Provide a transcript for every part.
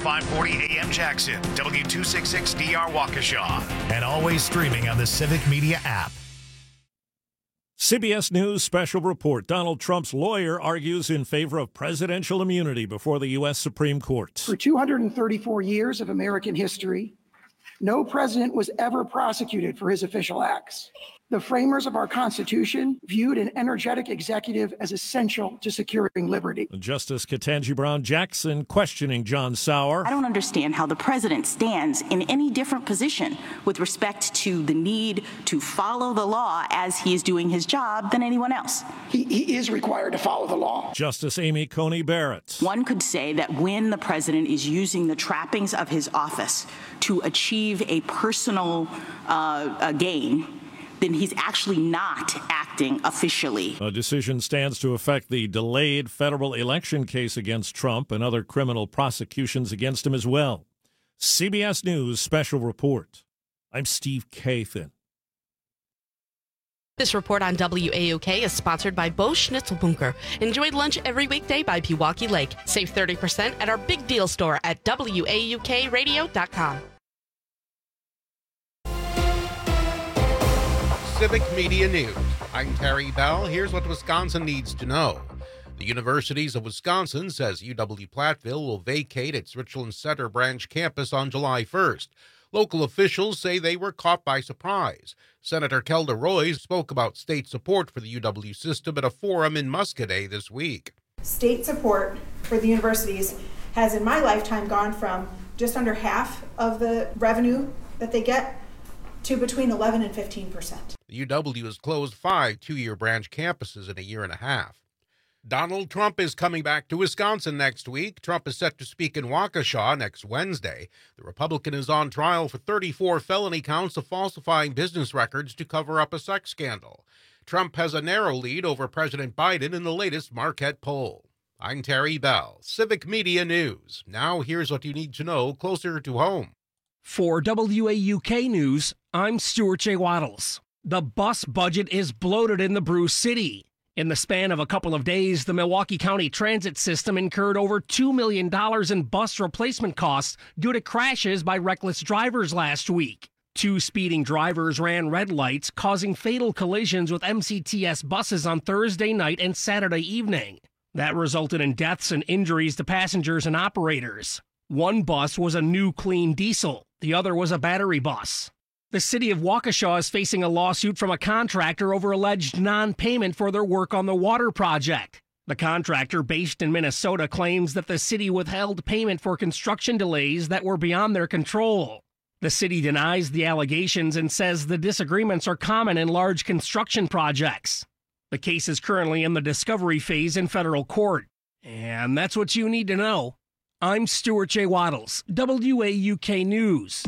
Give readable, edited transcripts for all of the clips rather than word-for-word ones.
540 AM Jackson, W266DR Waukesha, and always streaming on the Civic Media app. CBS News special report. Donald Trump's lawyer argues in favor of presidential immunity before the U.S. Supreme Court. For 234 years of American history, no president was ever prosecuted for his official acts. The framers of our Constitution viewed an energetic executive as essential to securing liberty. Justice Ketanji Brown Jackson questioning John Sauer. I don't understand how the president stands in any different position with respect to the need to follow the law as he is doing his job than anyone else. He is required to follow the law. Justice Amy Coney Barrett. One could say that when the president is using the trappings of his office to achieve a personal gain, then he's actually not acting officially. A decision stands to affect the delayed federal election case against Trump and other criminal prosecutions against him as well. CBS News special report. I'm Steve Kathan. This report on WAUK is sponsored by Bo Schnitzelbunker. Enjoy lunch every weekday by Pewaukee Lake. Save 30% at our Big Deal store at WAUKradio.com. Civic Media News. I'm Terry Bell. Here's what Wisconsin needs to know. The Universities of Wisconsin says UW-Platteville will vacate its Richland Center branch campus on July 1st. Local officials say they were caught by surprise. Senator Kelda Roy spoke about state support for the UW system at a forum in Muscoda this week. State support for the universities has in my lifetime gone from just under half of the revenue that they get to between 11 and 15%. The UW has closed 5 two-year branch campuses in a year and a half. Donald Trump is coming back to Wisconsin next week. Trump is set to speak in Waukesha next Wednesday. The Republican is on trial for 34 felony counts of falsifying business records to cover up a sex scandal. Trump has a narrow lead over President Biden in the latest Marquette poll. I'm Terry Bell, Civic Media News. Now here's what you need to know closer to home. For WAUK News, I'm Stuart J. Waddles. The bus budget is bloated in the Brew City. In the span of a couple of days, the Milwaukee County Transit System incurred over $2 million in bus replacement costs due to crashes by reckless drivers last week. 2 speeding drivers ran red lights, causing fatal collisions with MCTS buses on Thursday night and Saturday evening. That resulted in deaths and injuries to passengers and operators. One bus was a new clean diesel. The other was a battery bus. The city of Waukesha is facing a lawsuit from a contractor over alleged non-payment for their work on the water project. The contractor, based in Minnesota, claims that the city withheld payment for construction delays that were beyond their control. The city denies the allegations and says the disagreements are common in large construction projects. The case is currently in the discovery phase in federal court. And that's what you need to know. I'm Stuart J. Waddles, WAUK News.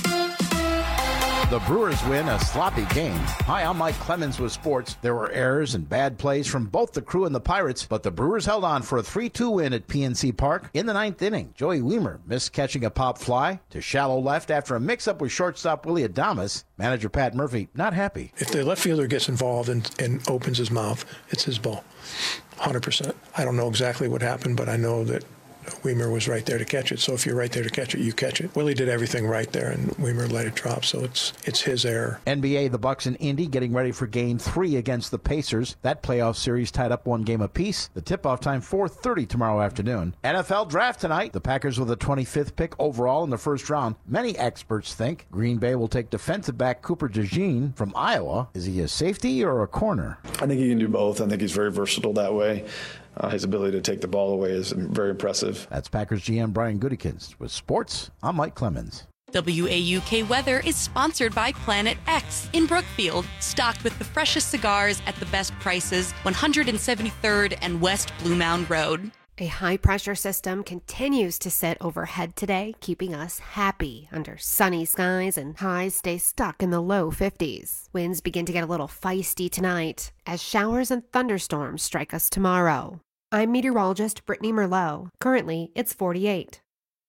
The Brewers win a sloppy game. Hi, I'm Mike Clemens with sports. There were errors and bad plays from both the Crew and the Pirates, but the Brewers held on for a 3-2 win at PNC Park. In the 9th inning, Joey Weimer missed catching a pop fly to shallow left after a mix-up with shortstop Willie Adames. Manager Pat Murphy not happy. If the left fielder gets involved and opens his mouth, it's his ball. 100%. I don't know exactly what happened, but I know that Weimer was right there to catch it. So if you're right there to catch it, you catch it. Willie did everything right there, and Weimer let it drop. So it's his error. NBA, the Bucks and Indy getting ready for Game 3 against the Pacers. That playoff series tied up 1 game apiece. The tip-off time 4:30 tomorrow afternoon. NFL draft tonight. The Packers with the 25th pick overall in the first round. Many experts think Green Bay will take defensive back Cooper DeJean from Iowa. Is he a safety or a corner? I think he can do both. I think he's very versatile that way. His ability to take the ball away is very impressive. That's Packers GM Brian Gutekunst. With sports, I'm Mike Clemens. WAUK Weather is sponsored by Planet X in Brookfield, stocked with the freshest cigars at the best prices, 173rd and West Blue Mound Road. A high-pressure system continues to sit overhead today, keeping us happy under sunny skies, and highs stay stuck in the low 50s. Winds begin to get a little feisty tonight as showers and thunderstorms strike us tomorrow. I'm meteorologist Brittany Merlot. Currently, it's 48.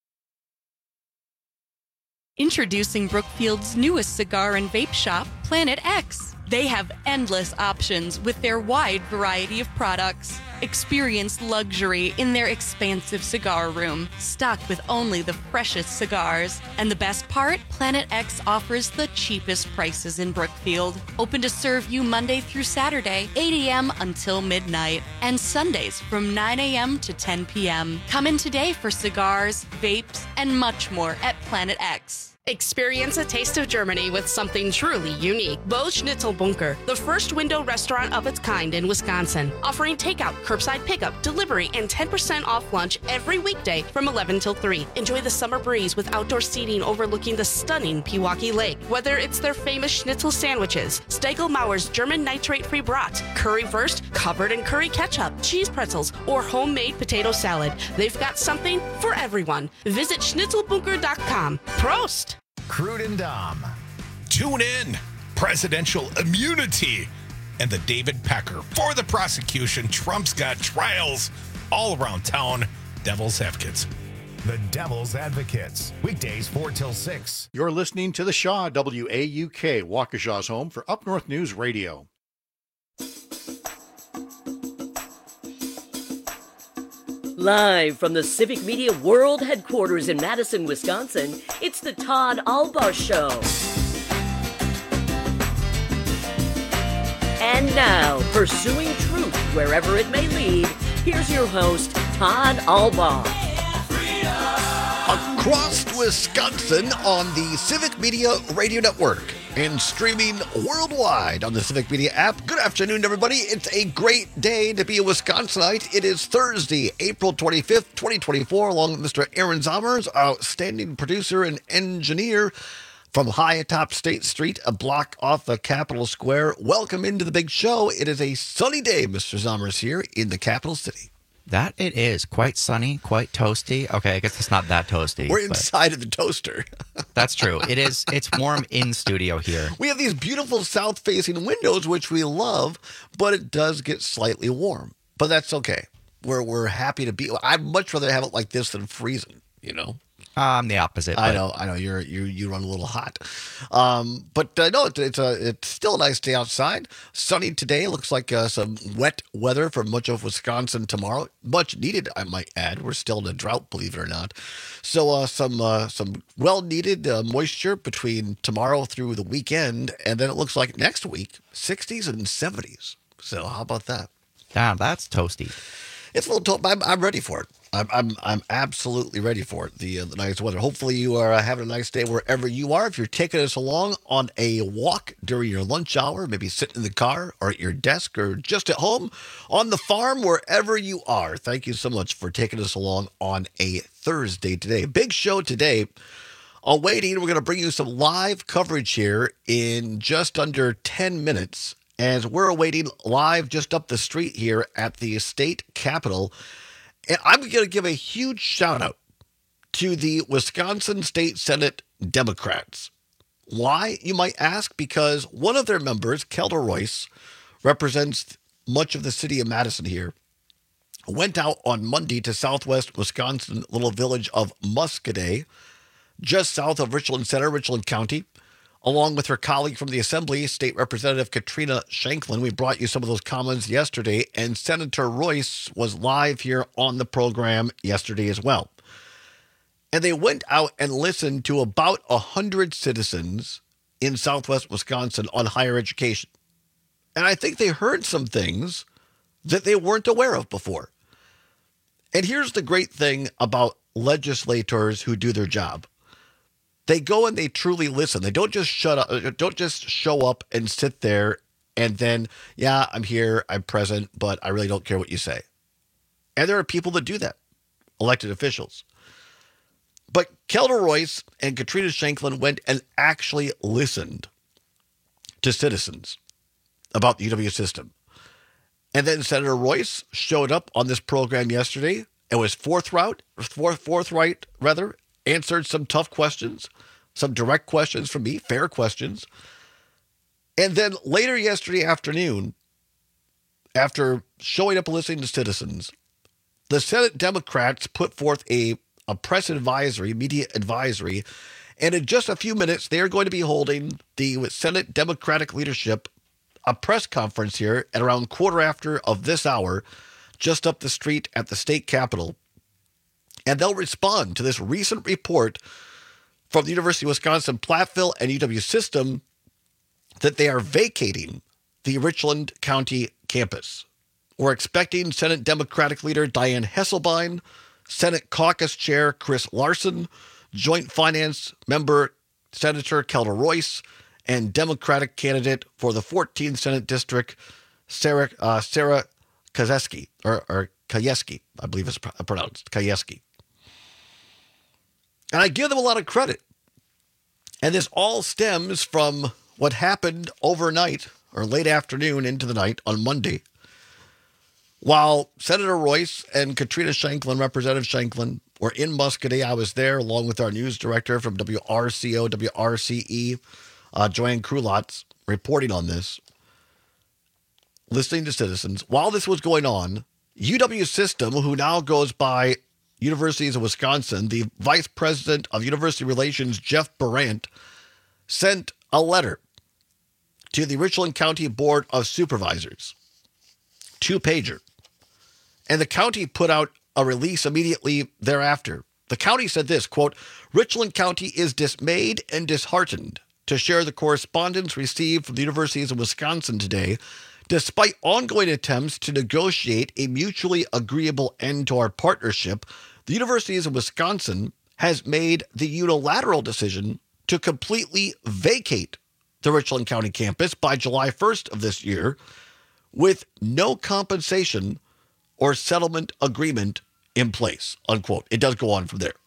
Introducing Brookfield's newest cigar and vape shop, Planet X. They have endless options with their wide variety of products. Experience luxury in their expansive cigar room, stocked with only the freshest cigars. And the best part? Planet X offers the cheapest prices in Brookfield. Open to serve you Monday through Saturday, 8 a.m. until midnight, and Sundays from 9 a.m. to 10 p.m. Come in today for cigars, vapes, and much more at Planet X. Experience a taste of Germany with something truly unique. Bo Schnitzelbunker, the first window restaurant of its kind in Wisconsin, offering takeout, curbside pickup, delivery, and 10% off lunch every weekday from 11 till 3. Enjoy the summer breeze with outdoor seating overlooking the stunning Pewaukee Lake. Whether it's their famous schnitzel sandwiches, Steigelmauer's German nitrate-free brat, currywurst covered in curry ketchup, cheese pretzels, or homemade potato salad, they've got something for everyone. Visit schnitzelbunker.com. Prost! Crude and Dom. Tune in. Presidential immunity. And the David Pecker for the prosecution. Trump's got trials all around town. Devil's Advocates. The Devil's Advocates. Weekdays 4 till 6. You're listening to the Shaw, WAUK, Waukesha's home for Up North News Radio. Live from the Civic Media World Headquarters in Madison, Wisconsin, it's the Todd Albaugh Show. And now, pursuing truth wherever it may lead, here's your host, Todd Albaugh. Across Wisconsin on the Civic Media Radio Network and streaming worldwide on the Civic Media app. Good afternoon, everybody. It's a great day to be a Wisconsinite. It is Thursday, April 25th, 2024, along with Mr. Aaron Zommers, outstanding producer and engineer from high atop State Street, a block off the Capitol Square. Welcome into the big show. It is a sunny day, Mr. Zommers, here in the capital city. That it is. Quite sunny, quite toasty. Okay, I guess it's not that toasty. We're inside of the toaster. That's true. It is. It's warm in studio here. We have these beautiful south-facing windows, which we love, but it does get slightly warm. But that's okay. We're happy to be. I'd much rather have it like this than freezing, you know? I'm the opposite. I know. You run a little hot, but no, it's still a nice day outside. Sunny today. Looks like some wet weather for much of Wisconsin tomorrow. Much needed, I might add. We're still in a drought, believe it or not. So some well needed moisture between tomorrow through the weekend, and then it looks like next week 60s and 70s. So how about that? Damn, that's toasty. It's a little. I'm ready for it. I'm absolutely ready for it. The nice weather. Hopefully you are having a nice day wherever you are. If you're taking us along on a walk during your lunch hour, maybe sitting in the car or at your desk or just at home, on the farm, wherever you are. Thank you so much for taking us along on a Thursday today. Big show today. Awaiting, we're going to bring you some live coverage here in just under 10 minutes as we're awaiting live just up the street here at the state capitol. And I'm going to give a huge shout out to the Wisconsin State Senate Democrats. Why, you might ask? Because one of their members, Kelda Royce, represents much of the city of Madison here, went out on Monday to southwest Wisconsin, little village of Muscadet, just south of Richland Center, Richland County, along with her colleague from the Assembly, State Representative Katrina Shanklin. We brought you some of those comments yesterday, and Senator Royce was live here on the program yesterday as well. And they went out and listened to about 100 citizens in southwest Wisconsin on higher education. And I think they heard some things that they weren't aware of before. And here's the great thing about legislators who do their job. They go and they truly listen. They don't just shut up, don't just show up and sit there and then, yeah, I'm here, I'm present, but I really don't care what you say. And there are people that do that, elected officials. But Kelda Royce and Katrina Shanklin went and actually listened to citizens about the UW system. And then Senator Royce showed up on this program yesterday and was forthright, answered some tough questions, some direct questions from me, fair questions. And then later yesterday afternoon, after showing up and listening to citizens, the Senate Democrats put forth a press advisory, media advisory, and in just a few minutes, they are going to be holding the Senate Democratic leadership a press conference here at around quarter after of this hour just up the street at the state capitol. And they'll respond to this recent report from the University of Wisconsin-Platteville and UW System that they are vacating the Richland County campus. We're expecting Senate Democratic Leader Diane Hesselbein, Senate Caucus Chair Chris Larson, Joint Finance Member Senator Kelda Royce, and Democratic candidate for the 14th Senate District, Sarah Kajeski, or Kajeski, I believe it's pronounced, Kajeski. And I give them a lot of credit. And this all stems from what happened overnight or late afternoon into the night on Monday. While Senator Royce and Katrina Shanklin, Representative Shanklin, were in Muscatine, I was there along with our news director from WRCO, WRCE, Joanne Krulotz, reporting on this, listening to citizens. While this was going on, UW System, who now goes by Universities of Wisconsin, the Vice President of University Relations, Jeff Barant, sent a letter to the Richland County Board of Supervisors, 2-pager. And the county put out a release immediately thereafter. The county said this, quote, Richland County is dismayed and disheartened to share the correspondence received from the Universities of Wisconsin today, despite ongoing attempts to negotiate a mutually agreeable end to our partnership. The Universities of Wisconsin has made the unilateral decision to completely vacate the Richland County campus by July 1st of this year with no compensation or settlement agreement in place, unquote. It does go on from there.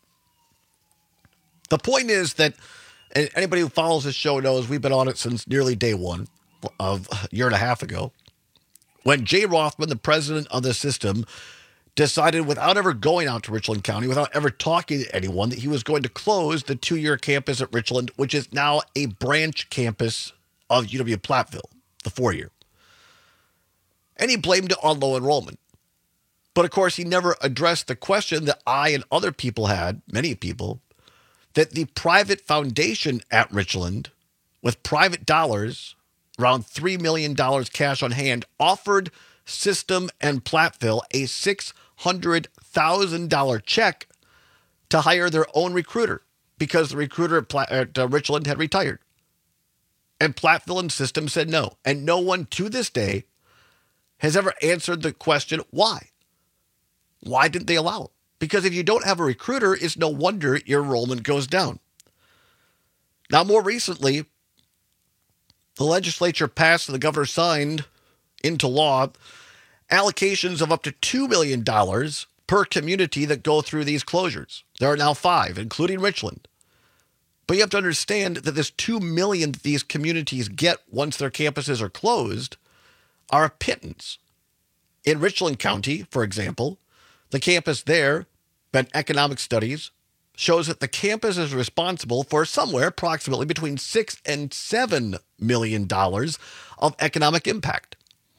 The point is that, and anybody who follows this show knows we've been on it since nearly day one of a year and a half ago, when Jay Rothman, the president of the system, decided without ever going out to Richland County, without ever talking to anyone, that he was going to close the 2-year campus at Richland, which is now a branch campus of UW-Platteville, the 4-year. And he blamed it on low enrollment. But of course, he never addressed the question that I and other people had, many people, that the private foundation at Richland, with private dollars, around $3 million cash on hand, offered System and Platteville a $600,000 check to hire their own recruiter because the recruiter at Richland had retired. And Platteville and System said no. And no one to this day has ever answered the question, why? Why didn't they allow it? Because if you don't have a recruiter, it's no wonder your enrollment goes down. Now, more recently, the legislature passed and the governor signed into law allocations of up to $2 million per community that go through these closures. There are now 5, including Richland. But you have to understand that this $2 million that these communities get once their campuses are closed are a pittance. In Richland County, for example, the campus there, Ben Economic Studies, shows that the campus is responsible for somewhere approximately between $6 and $7 million of economic impact.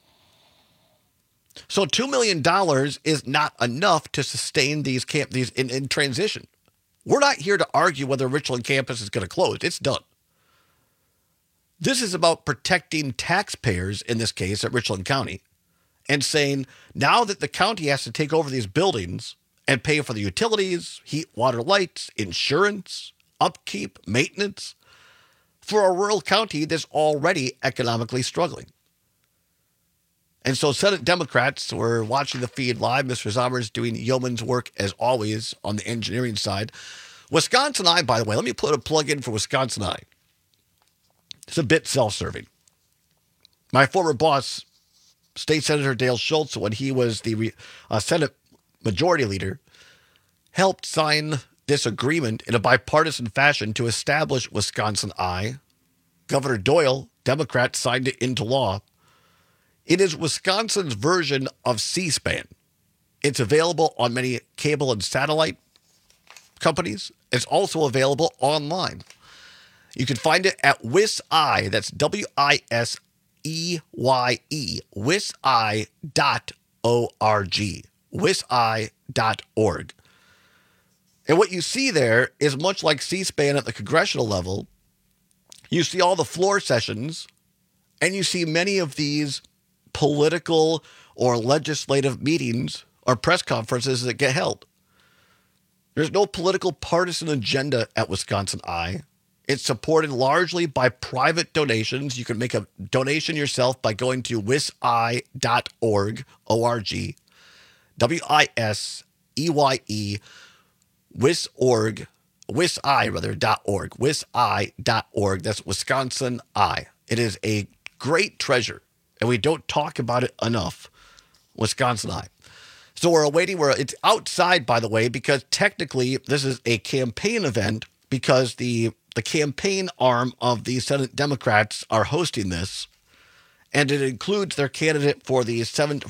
So $2 million is not enough to sustain these in transition. We're not here to argue whether Richland campus is going to close. It's done. This is about protecting taxpayers, in this case at Richland County, and saying now that the county has to take over these buildings and pay for the utilities, heat, water, lights, insurance, upkeep, maintenance, for a rural county that's already economically struggling. And so Senate Democrats were watching the feed live. Mr. Zomer's doing yeoman's work, as always, on the engineering side. Wisconsin Eye, by the way, let me put a plug in for Wisconsin Eye. It's a bit self-serving. My former boss, State Senator Dale Schultz, when he was the Senate Majority Leader, helped sign this agreement in a bipartisan fashion to establish Wisconsin Eye. Governor Doyle, Democrat, signed it into law. It is Wisconsin's version of C-SPAN. It's available on many cable and satellite companies. It's also available online. You can find it at WisEye, that's WISEYE, WisEye.org, WisEye.org. And what you see there is much like C-SPAN at the congressional level. You see all the floor sessions, and you see many of these political or legislative meetings or press conferences that get held. There's no political partisan agenda at Wisconsin Eye. It's supported largely by private donations. You can make a donation yourself by going to wiseye.org, O-R-G, W-I-S-E-Y-E, wiseye.org, wiseye.org. That's Wisconsin Eye. It is a great treasure, and we don't talk about it enough, Wisconsin Eye. So we're awaiting, it's outside, by the way, because technically this is a campaign event because the campaign arm of the Senate Democrats are hosting this, and it includes their candidate for the used to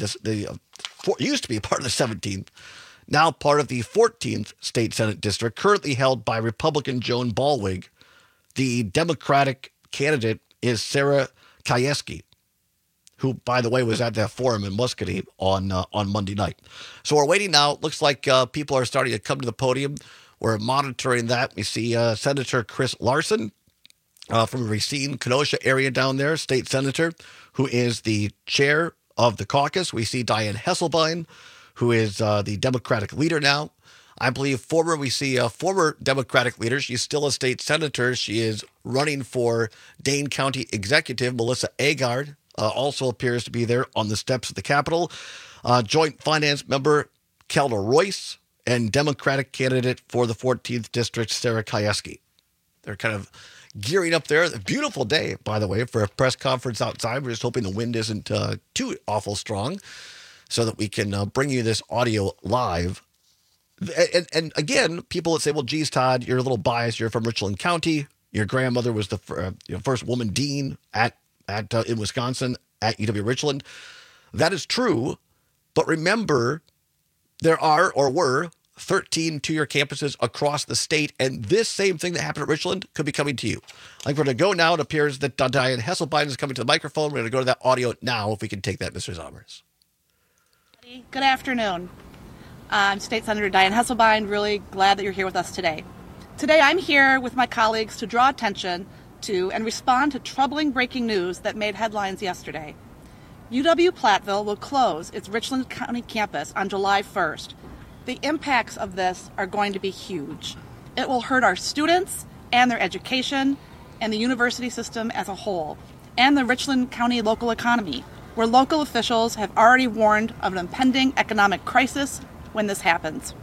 be part of the 17th, now part of the 14th state Senate district, currently held by Republican Joan Ballweg. The Democratic candidate is Sarah Kieski, who, by the way, was at that forum in Muscatine on Monday night. So we're waiting now. It looks like people are starting to come to the podium. We're monitoring that. We see Senator Chris Larson from Racine, Kenosha area down there, state senator, who is the chair of the caucus. We see Diane Hesselbein, who is the Democratic leader now. I believe we see a former Democratic leader. She's still a state senator. She is running for Dane County Executive. Melissa Agard also appears to be there on the steps of the Capitol. Joint Finance member Kelda Royce, and Democratic candidate for the 14th District, Sarah Kieski. They're kind of gearing up there. A beautiful day, by the way, for a press conference outside. We're just hoping the wind isn't too awful strong so that we can bring you this audio live. And again, people that say, well, geez, Todd, you're a little biased. You're from Richland County. Your grandmother was the first woman dean in Wisconsin at UW Richland. That is true. But remember, there were 13 two-year campuses across the state, and this same thing that happened at Richland could be coming to you. Like we're going to go now. It appears that Diane Hesselbein is coming to the microphone. We're going to go to that audio now, if we can take that, Mr. Zommers. Good afternoon. I'm State Senator Diane Hesselbein. Really glad that you're here with us today. Today I'm here with my colleagues to draw attention to and respond to troubling breaking news that made headlines yesterday. UW-Platteville will close its Richland County campus on July 1st. The impacts of this are going to be huge. It will hurt our students and their education and the university system as a whole, and the Richland County local economy, where local officials have already warned of an impending economic crisis when this happens.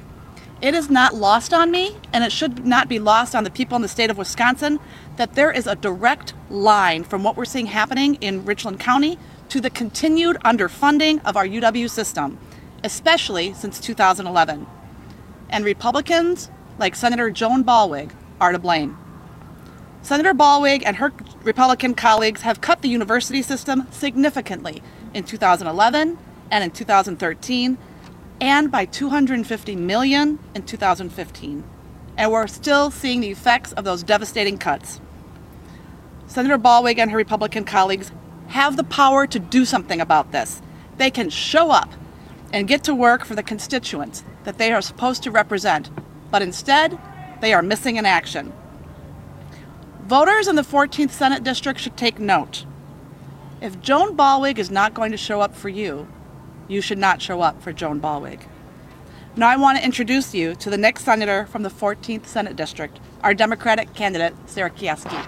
It is not lost on me, and it should not be lost on the people in the state of Wisconsin, that there is a direct line from what we're seeing happening in Richland County to the continued underfunding of our UW system, especially since 2011. And Republicans, like Senator Joan Ballweg, are to blame. Senator Ballweg and her Republican colleagues have cut the university system significantly in 2011 and in 2013, and by $250 million in 2015. And we're still seeing the effects of those devastating cuts. Senator Ballweg and her Republican colleagues have the power to do something about this. They can show up and get to work for the constituents that they are supposed to represent, but instead, they are missing in action. Voters in the 14th Senate District should take note. If Joan Ballweg is not going to show up for you, you should not show up for Joan Ballweg. Now I want to introduce you to the next senator from the 14th Senate District, our Democratic candidate, Sarah Kieski.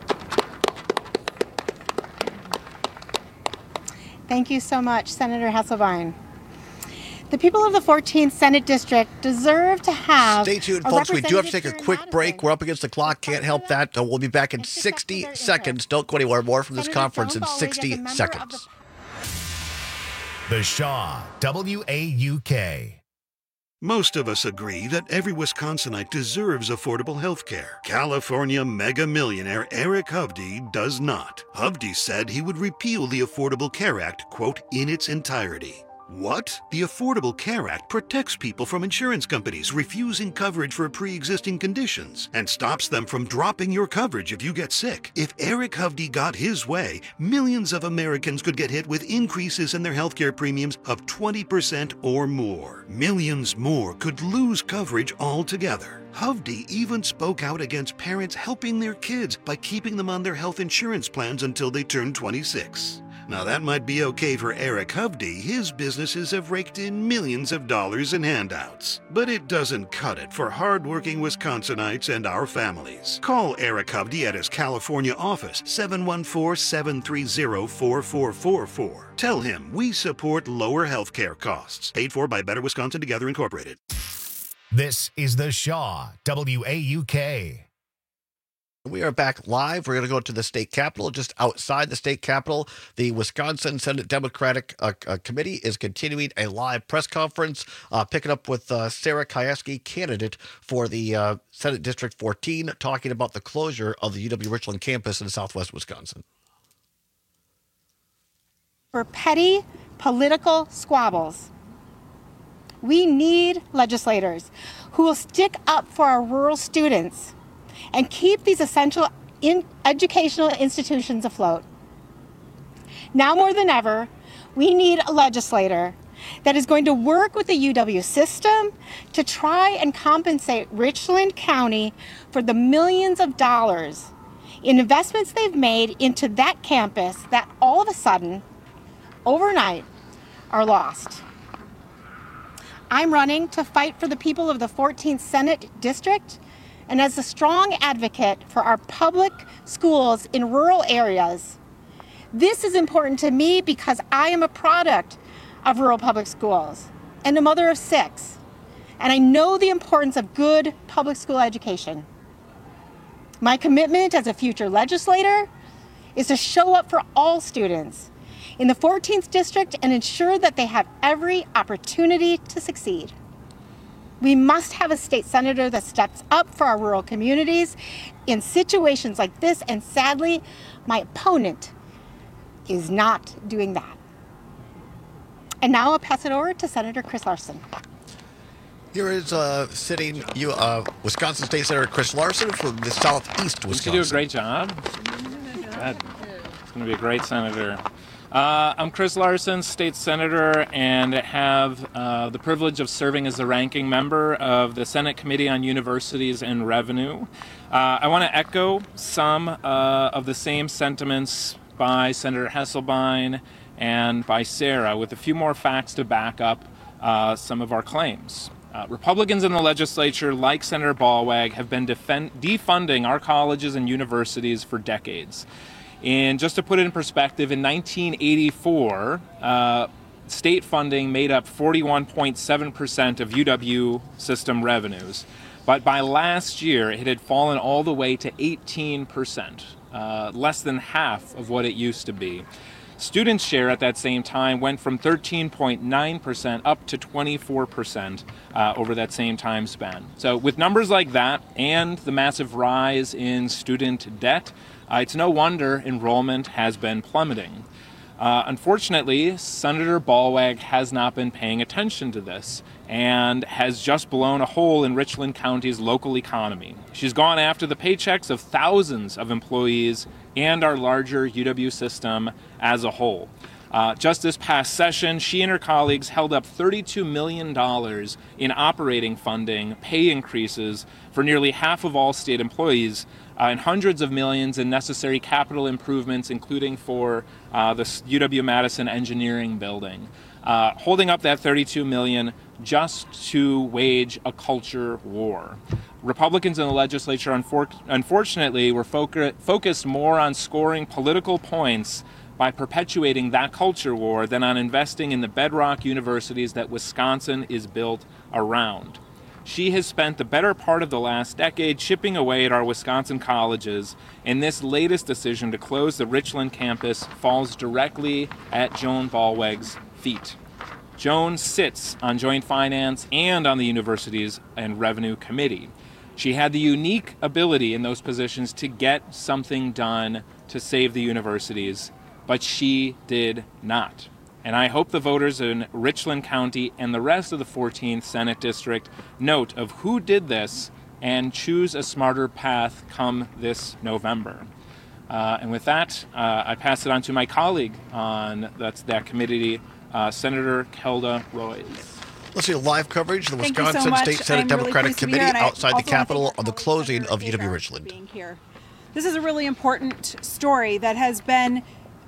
Thank you so much, Senator Hesselbein. The people of the 14th Senate District deserve to have... Stay tuned, folks. We do have to take a quick break. We're up against the clock. Can't help that. We'll be back in 60 seconds. Don't go anywhere. More from this conference in 60 seconds. The Shaw, WAUK. Most of us agree that every Wisconsinite deserves affordable health care. California mega millionaire Eric Hovde does not. Hovde said he would repeal the Affordable Care Act, quote, in its entirety. What? The Affordable Care Act protects people from insurance companies refusing coverage for pre-existing conditions and stops them from dropping your coverage if you get sick. If Eric Hovde got his way, millions of Americans could get hit with increases in their healthcare premiums of 20% or more. Millions more could lose coverage altogether. Hovde even spoke out against parents helping their kids by keeping them on their health insurance plans until they turn 26. Now, that might be okay for Eric Hovde. His businesses have raked in millions of dollars in handouts. But it doesn't cut it for hardworking Wisconsinites and our families. Call Eric Hovde at his California office, 714-730-4444. Tell him we support lower health care costs. Paid for by Better Wisconsin Together Incorporated. This is the Shaw, WAUK. We are back live. We're going to go to the state capitol. Just outside the state capitol, the Wisconsin Senate Democratic Committee is continuing a live press conference, picking up with Sarah Kieski, candidate for the Senate District 14, talking about the closure of the UW-Richland campus in southwest Wisconsin. For petty political squabbles, we need legislators who will stick up for our rural students and keep these essential educational institutions afloat. Now more than ever, we need a legislator that is going to work with the UW system to try and compensate Richland County for the millions of dollars in investments they've made into that campus that all of a sudden, overnight, are lost. I'm running to fight for the people of the 14th Senate District, and as a strong advocate for our public schools in rural areas. This is important to me because I am a product of rural public schools and a mother of 6, and I know the importance of good public school education. My commitment as a future legislator is to show up for all students in the 14th District and ensure that they have every opportunity to succeed. We must have a state senator that steps up for our rural communities in situations like this, and sadly, my opponent is not doing that. And now I'll pass it over to Senator Chris Larson. Here is sitting Wisconsin State Senator Chris Larson from the southeast Wisconsin. You do a great job. Good. It's going to be a great senator. I'm Chris Larson, state senator, and have the privilege of serving as the ranking member of the Senate Committee on Universities and Revenue. I want to echo some of the same sentiments by Senator Hesselbein and by Sarah, with a few more facts to back up some of our claims. Republicans in the legislature, like Senator Ballweg, have been defunding our colleges and universities for decades. And just to put it in perspective, in 1984, state funding made up 41.7% of UW system revenues. But by last year, it had fallen all the way to 18%, less than half of what it used to be. Student share at that same time went from 13.9% up to 24% over that same time span. So with numbers like that and the massive rise in student debt, it's no wonder enrollment has been plummeting. Unfortunately, Senator Ballweg has not been paying attention to this and has just blown a hole in Richland County's local economy. She's gone after the paychecks of thousands of employees and our larger UW system as a whole. Just this past session, she and her colleagues held up $32 million in operating funding, pay increases for nearly half of all state employees, and hundreds of millions in necessary capital improvements, including for the UW-Madison Engineering Building. Holding up that $32 million just to wage a culture war. Republicans in the legislature, unfortunately, were focused more on scoring political points by perpetuating that culture war than on investing in the bedrock universities that Wisconsin is built around. She has spent the better part of the last decade chipping away at our Wisconsin colleges, and this latest decision to close the Richland campus falls directly at Joan Ballweg's feet. Joan sits on Joint Finance and on the Universities and Revenue Committee. She had the unique ability in those positions to get something done to save the universities, but she did not. And I hope the voters in Richland County and the rest of the 14th Senate District note of who did this and choose a smarter path come this November. And with that, I pass it on to my colleague on that committee, Senator Kelda Roys. Let's see live coverage of the Wisconsin State Senate Democratic Committee outside the Capitol on the closing of UW Richland. Being here. This is a really important story that has been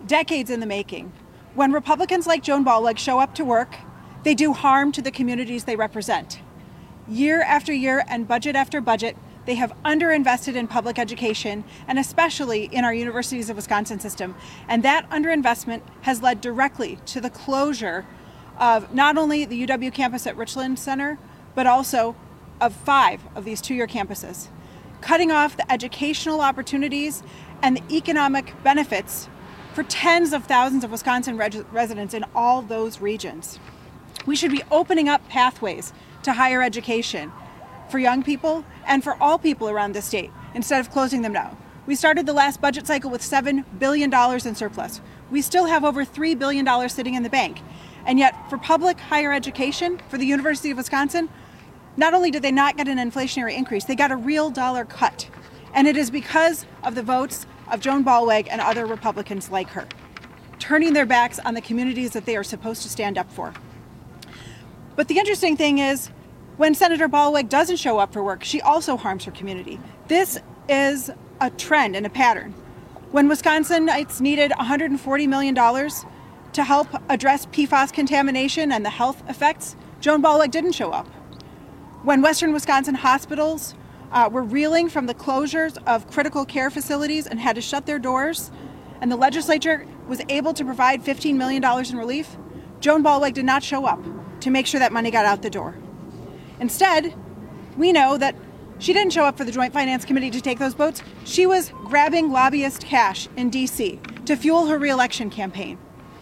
decades in the making. When Republicans like Joan Ballweg show up to work, they do harm to the communities they represent. Year after year and budget after budget, they have underinvested in public education, and especially in our Universities of Wisconsin system. And that underinvestment has led directly to the closure of not only the UW campus at Richland Center, but also of 5 of these 2-year campuses, cutting off the educational opportunities and the economic benefits for tens of thousands of Wisconsin residents in all those regions. We should be opening up pathways to higher education for young people and for all people around the state instead of closing them down. We started the last budget cycle with $7 billion in surplus. We still have over $3 billion sitting in the bank. And yet for public higher education, for the University of Wisconsin, not only did they not get an inflationary increase, they got a real dollar cut. And it is because of the votes of Joan Ballweg and other Republicans like her, turning their backs on the communities that they are supposed to stand up for. But the interesting thing is, when Senator Ballweg doesn't show up for work, she also harms her community. This is a trend and a pattern. When Wisconsinites needed $140 million to help address PFAS contamination and the health effects, Joan Ballweg didn't show up. When Western Wisconsin hospitals were reeling from the closures of critical care facilities and had to shut their doors, and the legislature was able to provide $15 million in relief, Joan Ballweg did not show up to make sure that money got out the door. Instead, we know that she didn't show up for the Joint Finance Committee to take those votes. She was grabbing lobbyist cash in D.C. to fuel her re-election campaign.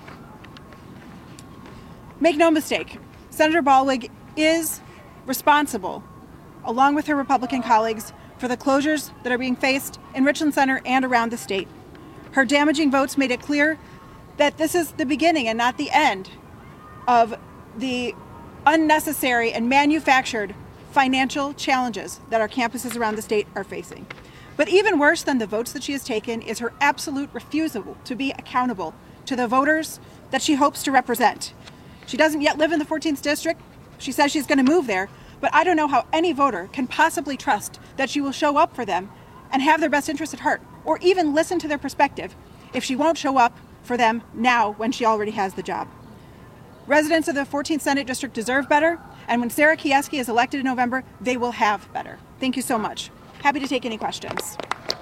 Make no mistake, Senator Ballweg is responsible, along with her Republican colleagues, for the closures that are being faced in Richland Center and around the state. Her damaging votes made it clear that this is the beginning and not the end of the unnecessary and manufactured financial challenges that our campuses around the state are facing. But even worse than the votes that she has taken is her absolute refusal to be accountable to the voters that she hopes to represent. She doesn't yet live in the 14th district. She says she's going to move there, but I don't know how any voter can possibly trust that she will show up for them and have their best interest at heart, or even listen to their perspective if she won't show up for them now when she already has the job. Residents of the 14th Senate District deserve better, and when Sarah Kieski is elected in November, they will have better. Thank you so much. Happy to take any questions.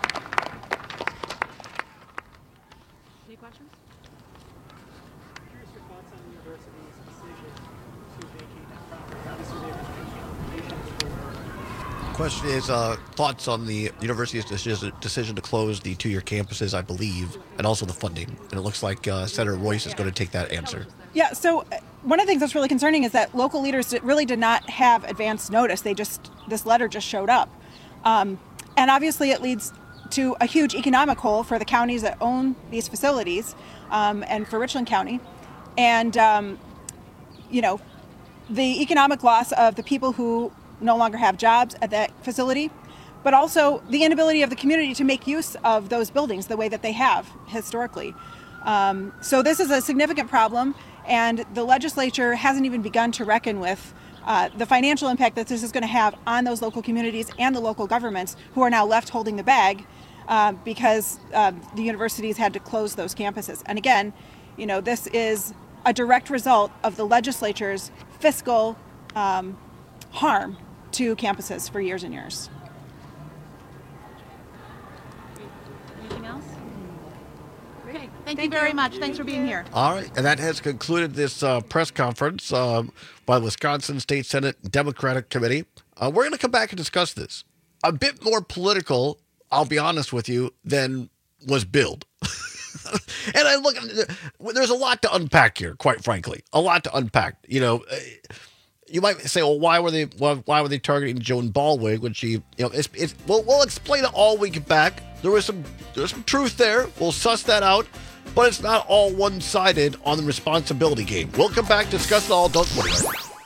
Any questions? Curious your thoughts on the university's decision to vacate that property. Obviously, they have implications for. Question is thoughts on the university's decision to close the 2-year campuses, I believe, and also the funding. And it looks like Senator Royce is going to take that answer. Yeah, so one of the things that's really concerning is that local leaders really did not have advance notice. This letter just showed up. And obviously it leads to a huge economic hole for the counties that own these facilities, and for Richland County. And, the economic loss of the people who no longer have jobs at that facility, but also the inability of the community to make use of those buildings the way that they have historically. So this is a significant problem, and the legislature hasn't even begun to reckon with the financial impact that this is going to have on those local communities and the local governments who are now left holding the bag because the universities had to close those campuses. And again, this is a direct result of the legislature's fiscal harm to campuses for years and years. Anything else? Okay, thank you very much. Thanks for being here. All right, and that has concluded this press conference by the Wisconsin State Senate Democratic Committee. We're going to come back and discuss this. A bit more political, I'll be honest with you, than was billed. And I look, there's a lot to unpack here, quite frankly. A lot to unpack. You might say, well, why were they targeting Joan Ballweg when she, we'll explain it all we get back. There's some truth there. We'll suss that out, but it's not all one-sided on the responsibility game. We'll come back, discuss it all. Don't worry.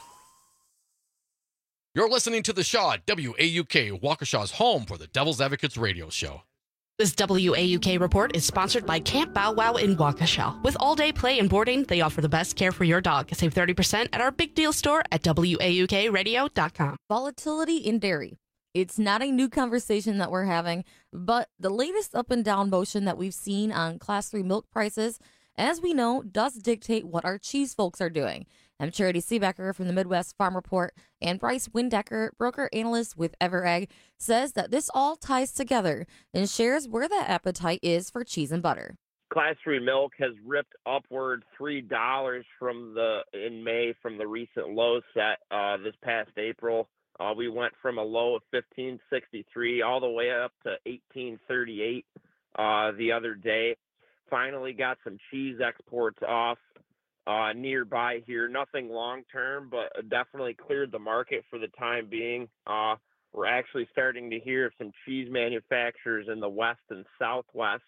You're listening to The Shaw, WAUK, Waukesha's home for the Devil's Advocates radio show. This WAUK report is sponsored by Camp Bow Wow in Waukesha. With all-day play and boarding, they offer the best care for your dog. Save 30% at our big deal store at WAUKradio.com. Volatility in dairy. It's not a new conversation that we're having, but the latest up and down motion that we've seen on Class 3 milk prices, as we know, does dictate what our cheese folks are doing. I'm Charity Seebecker from the Midwest Farm Report, and Bryce Windecker, broker analyst with EverEgg, says that this all ties together and shares where the appetite is for cheese and butter. Class 3 milk has ripped upward $3 in May from the recent low set this past April. We went from a low of $15.63 all the way up to $18.38 the other day. Finally got some cheese exports off nearby here. Nothing long term, but definitely cleared the market for the time being. We're actually starting to hear of some cheese manufacturers in the West and Southwest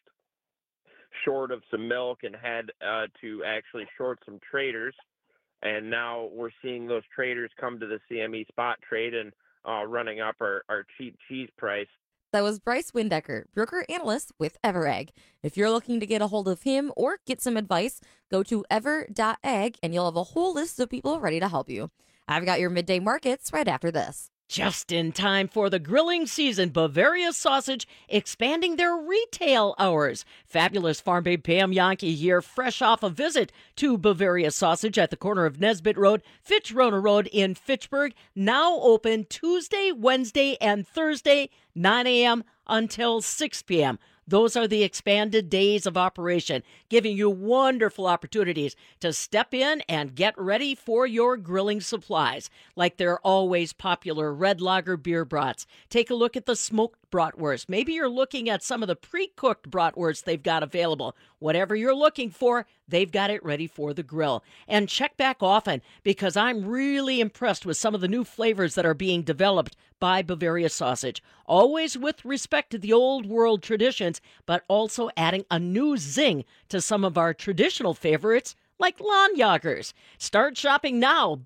short of some milk and had to actually short some traders. And now we're seeing those traders come to the CME spot trade and running up our cheap cheese price. That was Bryce Windecker, broker analyst with EverEgg. If you're looking to get a hold of him or get some advice, go to ever.egg and you'll have a whole list of people ready to help you. I've got your midday markets right after this. Just in time for the grilling season, Bavaria Sausage expanding their retail hours. Fabulous farm babe Pam Yankee here, fresh off a visit to Bavaria Sausage at the corner of Nesbitt Road, Fitch-Rona Road in Fitchburg. Now open Tuesday, Wednesday, and Thursday, 9 a.m. until 6 p.m. Those are the expanded days of operation, giving you wonderful opportunities to step in and get ready for your grilling supplies, like their always popular red lager beer brats. Take a look at the smoked bratwurst. Maybe you're looking at some of the pre-cooked bratwurst they've got available. Whatever you're looking for, they've got it ready for the grill. And check back often, because I'm really impressed with some of the new flavors that are being developed by Bavaria Sausage. Always with respect to the old world traditions, but also adding a new zing to some of our traditional favorites, like lawn joggers. Start shopping now,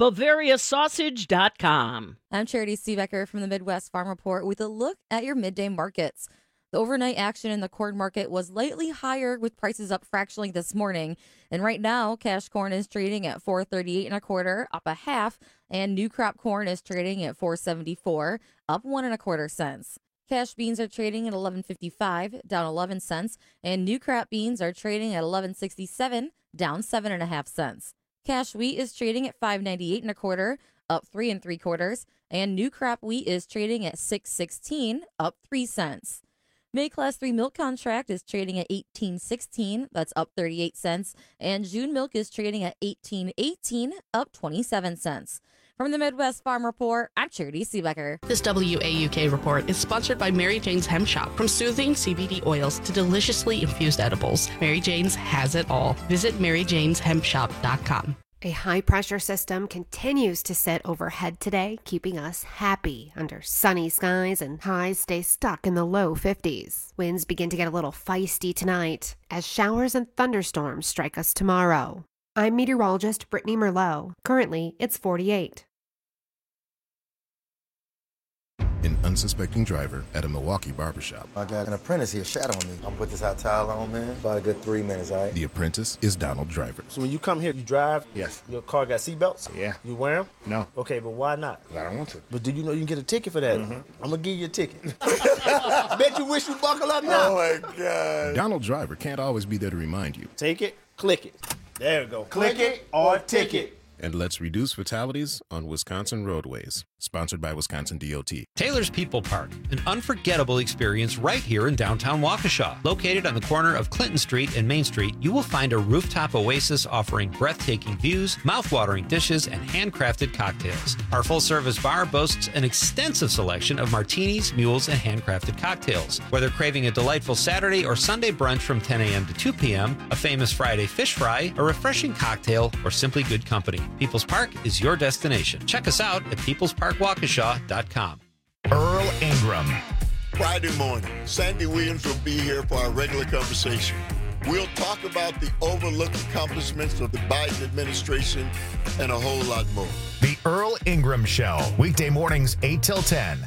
BavariaSausage.com. I'm Charity Seebecker from the Midwest Farm Report with a look at your midday markets. The overnight action in the corn market was lightly higher with prices up fractionally this morning. And right now, cash corn is trading at $4.38 1/4, up a half, and new crop corn is trading at $4.74, up 1 1/4 cents. Cash beans are trading at $11.55, down 11 cents, and new crop beans are trading at $11.67, down 7 1/2 cents. Cash wheat is trading at $5.98 1/4, up 3 3/4, and new crop wheat is trading at $6.16, up 3 cents. May Class 3 milk contract is trading at $18.16, that's up 38 cents, and June milk is trading at $18.18, up 27 cents. From the Midwest Farm Report, I'm Charity Seebecker. This WAUK report is sponsored by Mary Jane's Hemp Shop. From soothing CBD oils to deliciously infused edibles, Mary Jane's has it all. Visit MaryJane'sHempShop.com. A high-pressure system continues to sit overhead today, keeping us happy under sunny skies, and highs stay stuck in the low 50s. Winds begin to get a little feisty tonight as showers and thunderstorms strike us tomorrow. I'm meteorologist Brittany Merlot. Currently, it's 48. An unsuspecting driver at a Milwaukee barbershop. I got an apprentice here shadowing me. I'm put this hot towel on, man. About a good 3 minutes, all right? The apprentice is Donald Driver. So when you come here, you drive? Yes. Your car got seatbelts? Yeah. You wear them? No. Okay, but why not? I don't want to. But do you know you can get a ticket for that? Mm-hmm. I'm going to give you a ticket. Bet you wish you buckle up now. Oh, my God. Donald Driver can't always be there to remind you. Take it, click it. There we go. Click it or ticket. And let's reduce fatalities on Wisconsin roadways. Sponsored by Wisconsin DOT. Taylor's People Park, an unforgettable experience right here in downtown Waukesha. Located on the corner of Clinton Street and Main Street, you will find a rooftop oasis offering breathtaking views, mouth-watering dishes, and handcrafted cocktails. Our full-service bar boasts an extensive selection of martinis, mules, and handcrafted cocktails. Whether craving a delightful Saturday or Sunday brunch from 10 a.m. to 2 p.m., a famous Friday fish fry, a refreshing cocktail, or simply good company, People's Park is your destination. Check us out at peoplesparkwaukesha.com. Earl Ingram. Friday morning, Sandy Williams will be here for our regular conversation. We'll talk about the overlooked accomplishments of the Biden administration and a whole lot more. The Earl Ingram Show, weekday mornings 8 till 10.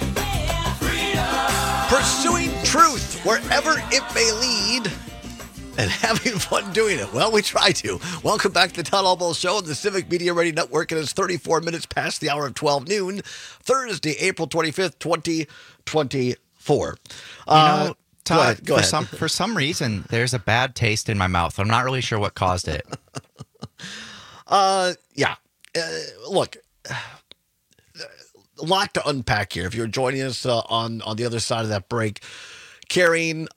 Pursuing truth wherever it may lead. and having fun doing it. Well, we try to. Welcome back to the Todd Albo Show on the Civic Media Ready Network. It is 34 minutes past the hour of 12 noon, Thursday, April 25th, 2024. Todd, go ahead. For some reason, there's a bad taste in my mouth. I'm not really sure what caused it. Look, a lot to unpack here. If you're joining us on the other side of that break, carrying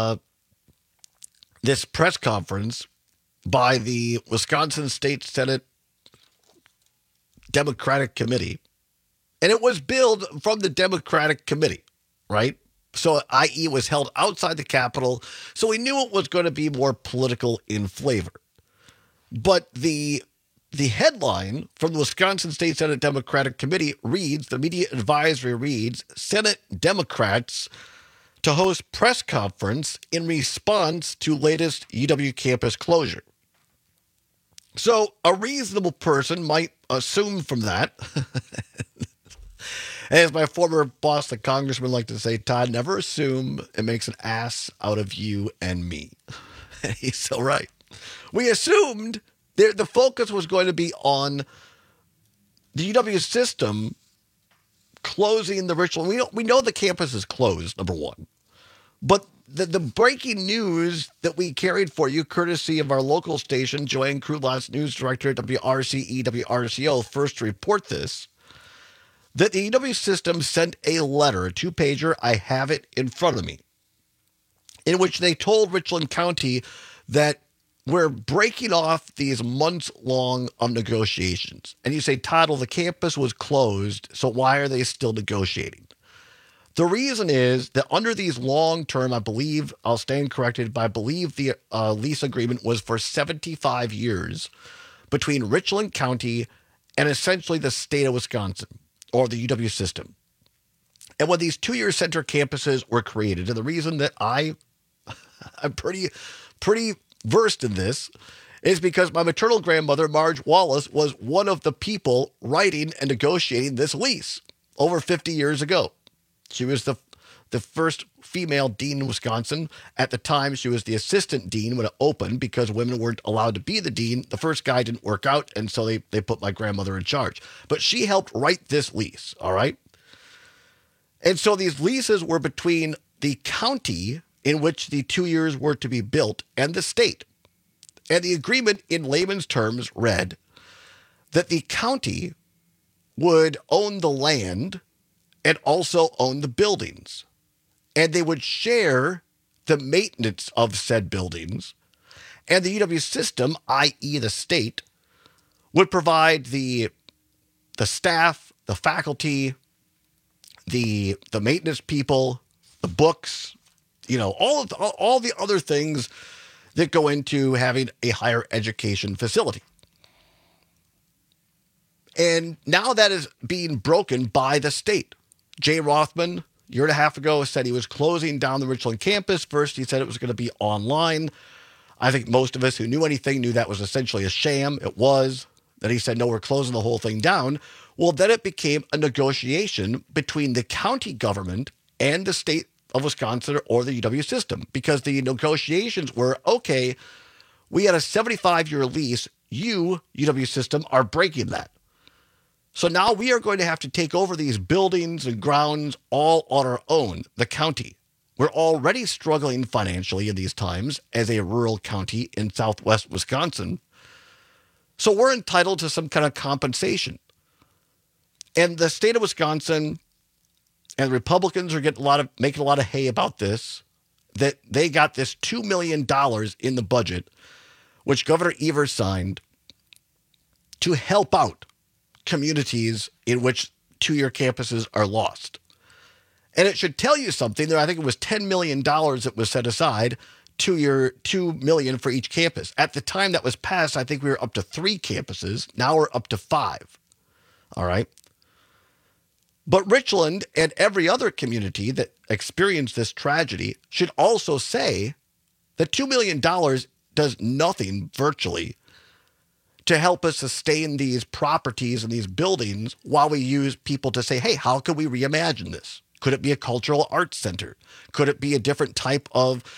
this press conference by the Wisconsin State Senate Democratic Committee, and it was billed from the Democratic Committee, right? So, i.e., was held outside the Capitol, so we knew it was going to be more political in flavor. But the headline from the Wisconsin State Senate Democratic Committee reads, the media advisory reads, Senate Democrats to host press conference in response to latest UW campus closure. So a reasonable person might assume from that, as my former boss, the congressman, liked to say, Todd, never assume it makes an ass out of you and me. He's so right. We assumed the focus was going to be on the UW system closing the Richland. We know the campus is closed, number one. But the breaking news that we carried for you, courtesy of our local station, Joanne Krulotz, news director at WRCE, WRCO, first to report this, that the UW system sent a letter, a two-pager, I have it in front of me, in which they told Richland County that we're breaking off these months long of negotiations. And you say, Todd, well, the campus was closed, so why are they still negotiating? The reason is that under these long-term, I believe, I'll stand corrected, but I believe the lease agreement was for 75 years between Richland County and essentially the state of Wisconsin, or the UW system. And when these two-year center campuses were created, and the reason that I'm pretty versed in this is because my maternal grandmother, Marge Wallace, was one of the people writing and negotiating this lease over 50 years ago. She was the first female dean in Wisconsin. At the time, she was the assistant dean when it opened because women weren't allowed to be the dean. The first guy didn't work out, and so they put my grandmother in charge. But she helped write this lease, all right? And so these leases were between the county in which the 2 years were to be built and the state. And the agreement in layman's terms read that the county would own the land and also own the buildings. And they would share the maintenance of said buildings. And the UW system, i.e. the state, would provide the staff, the faculty, the maintenance people, the books, all the other things that go into having a higher education facility. And now that is being broken by the state. Jay Rothman, a year and a half ago, said he was closing down the Richland campus. First, he said it was going to be online. I think most of us who knew anything knew that was essentially a sham. It was. Then he said, no, we're closing the whole thing down. Well, then it became a negotiation between the county government and the state of Wisconsin or the UW system, because the negotiations were, okay, we had a 75-year lease. You, UW system, are breaking that. So now we are going to have to take over these buildings and grounds all on our own, the county. We're already struggling financially in these times as a rural county in southwest Wisconsin. So we're entitled to some kind of compensation. And the state of Wisconsin and the Republicans are making a lot of hay about this, that they got this $2 million in the budget, which Governor Evers signed, to help out communities in which two-year campuses are lost. And it should tell you something there. I think it was $10 million that was set aside, $2 million for each campus. At the time that was passed, I think we were up to 3 campuses. Now we're up to 5. All right. But Richland and every other community that experienced this tragedy should also say that $2 million does nothing virtually to help us sustain these properties and these buildings while we use people to say, hey, how can we reimagine this? Could it be a cultural arts center? Could it be a different type of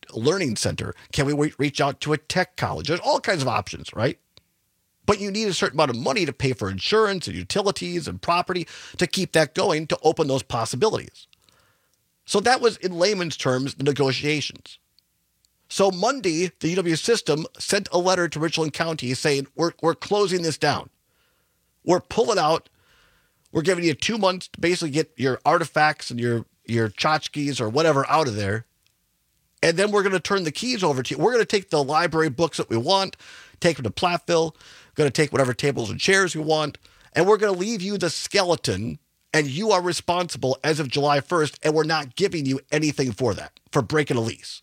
learning center? Can we reach out to a tech college? There's all kinds of options, right? But you need a certain amount of money to pay for insurance and utilities and property to keep that going, to open those possibilities. So that was, in layman's terms, the negotiations. So Monday, the UW system sent a letter to Richland County saying, we're closing this down. We're pulling out. We're giving you 2 months to basically get your artifacts and your tchotchkes or whatever out of there. And then we're going to turn the keys over to you. We're going to take the library books that we want, take them to Platteville, going to take whatever tables and chairs we want, and we're going to leave you the skeleton, and you are responsible as of July 1st, and we're not giving you anything for that, for breaking a lease.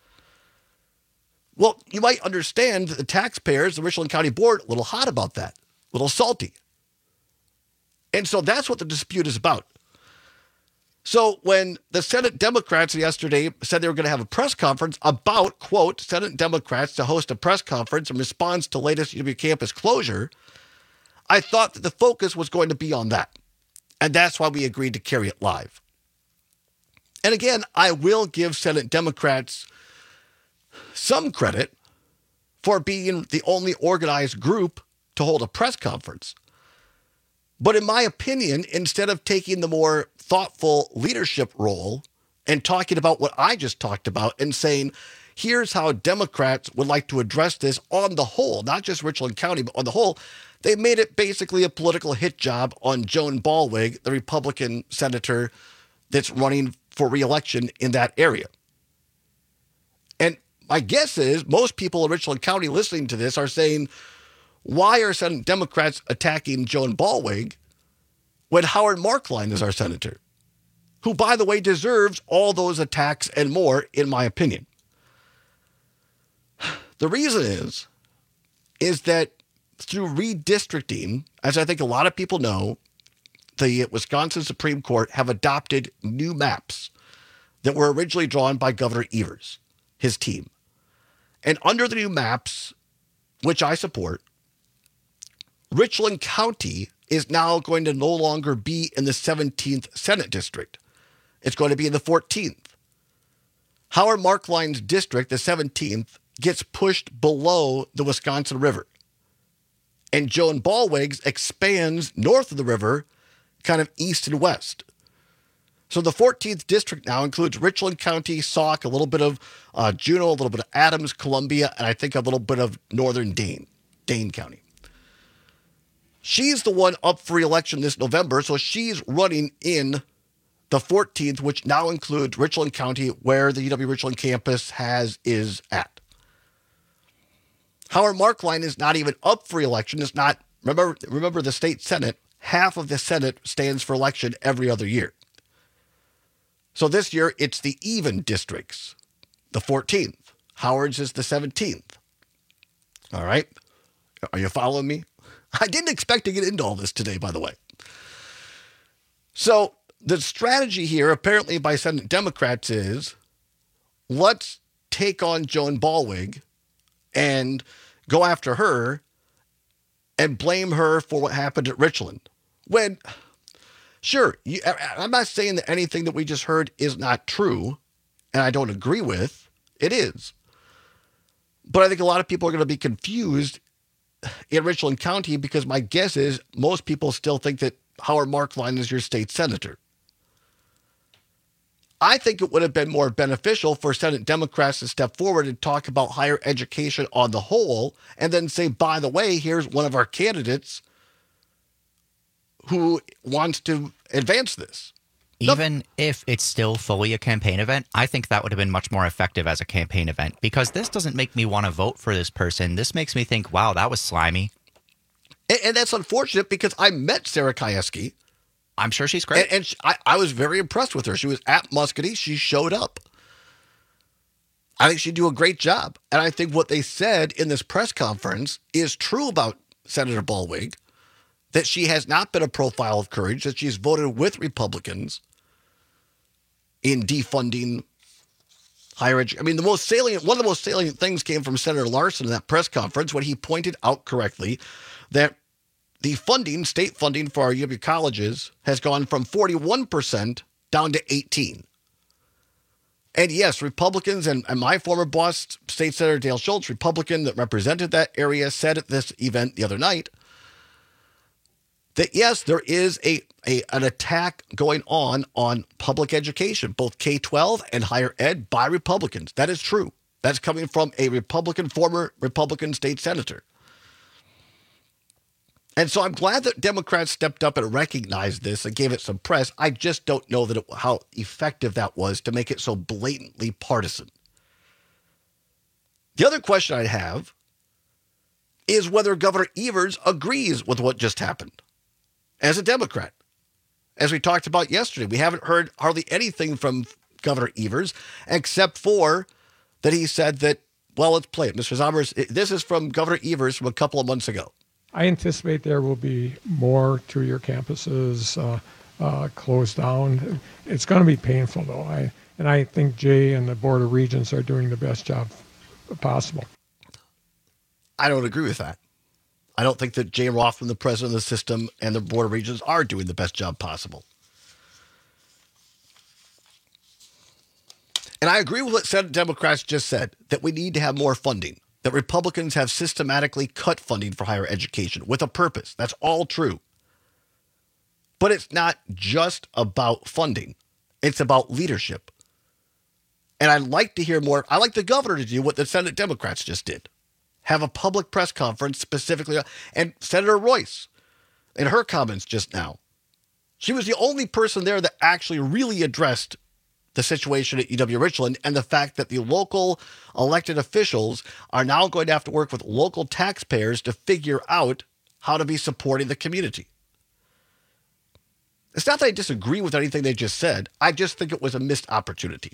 Well, you might understand the taxpayers, the Richland County Board, a little hot about that, a little salty. And so that's what the dispute is about. So when the Senate Democrats yesterday said they were going to have a press conference about, quote, Senate Democrats to host a press conference in response to latest UW campus closure, I thought that the focus was going to be on that. And that's why we agreed to carry it live. And again, I will give Senate Democrats some credit for being the only organized group to hold a press conference. But in my opinion, instead of taking the more thoughtful leadership role and talking about what I just talked about and saying, here's how Democrats would like to address this on the whole, not just Richland County, but on the whole, they made it basically a political hit job on Joan Ballweg, the Republican senator that's running for re-election in that area. And my guess is most people in Richland County listening to this are saying, why are Senate Democrats attacking Joan Ballweg when Howard Markline is our senator, who, by the way, deserves all those attacks and more, in my opinion? The reason is that through redistricting, as I think a lot of people know, the Wisconsin Supreme Court have adopted new maps that were originally drawn by Governor Evers, his team. And under the new maps, which I support, Richland County is now going to no longer be in the 17th Senate District. It's going to be in the 14th. Howard Markline's district, the 17th, gets pushed below the Wisconsin River. And Joan Ballweg's expands north of the river, kind of east and west. So the 14th district now includes Richland County, Sauk, a little bit of Juneau, a little bit of Adams, Columbia, and I think a little bit of northern Dane County. She's the one up for re-election this November, so she's running in the 14th, which now includes Richland County, where the UW Richland campus is at. Howard Markline is not even up for election. It's not, remember the state Senate, half of the Senate stands for election every other year. So this year, it's the even districts, the 14th. Howard's is the 17th. All right. Are you following me? I didn't expect to get into all this today, by the way. So the strategy here, apparently by Senate Democrats, is let's take on Joan Ballweg and go after her and blame her for what happened at Richland. When, sure, I'm not saying that anything that we just heard is not true, and I don't agree with. It is. But I think a lot of people are going to be confused in Richland County because my guess is most people still think that Howard Markline is your state senator. I think it would have been more beneficial for Senate Democrats to step forward and talk about higher education on the whole, and then say, by the way, here's one of our candidates who wants to advance this. Even if it's still fully a campaign event, I think that would have been much more effective as a campaign event, because this doesn't make me want to vote for this person. This makes me think, wow, that was slimy. And that's unfortunate because I met Sarah Kieski. I'm sure she's great. And I was very impressed with her. She was at Muscatine. She showed up. I think she'd do a great job. And I think what they said in this press conference is true about Senator Ballweg, that she has not been a profile of courage, that she's voted with Republicans in defunding higher education. I mean, one of the most salient things came from Senator Larson in that press conference when he pointed out correctly that the state funding for our UW colleges has gone from 41% down to 18%. And yes, Republicans and my former boss, State Senator Dale Schultz, Republican that represented that area, said at this event the other night that yes, there is an attack going on public education, both K-12 and higher ed, by Republicans. That is true. That's coming from a former Republican state senator. And so I'm glad that Democrats stepped up and recognized this and gave it some press. I just don't know how effective that was to make it so blatantly partisan. The other question I have is whether Governor Evers agrees with what just happened as a Democrat. As we talked about yesterday, we haven't heard hardly anything from Governor Evers except for that he said that, well, let's play it. Mr. Zombers, this is from Governor Evers from a couple of months ago. I anticipate there will be more two-year campuses closed down. It's going to be painful, though. I think Jay and the Board of Regents are doing the best job possible. I don't agree with that. I don't think that Jay Rothman, the president of the system, and the Board of Regents are doing the best job possible. And I agree with what Senate Democrats just said, that we need to have more funding, that Republicans have systematically cut funding for higher education with a purpose. That's all true. But it's not just about funding. It's about leadership. And I'd like to hear more. I like the governor to do what the Senate Democrats just did. Have a public press conference specifically. And Senator Royce, in her comments just now, she was the only person there that actually really addressed the situation at UW-Richland and the fact that the local elected officials are now going to have to work with local taxpayers to figure out how to be supporting the community. It's not that I disagree with anything they just said. I just think it was a missed opportunity.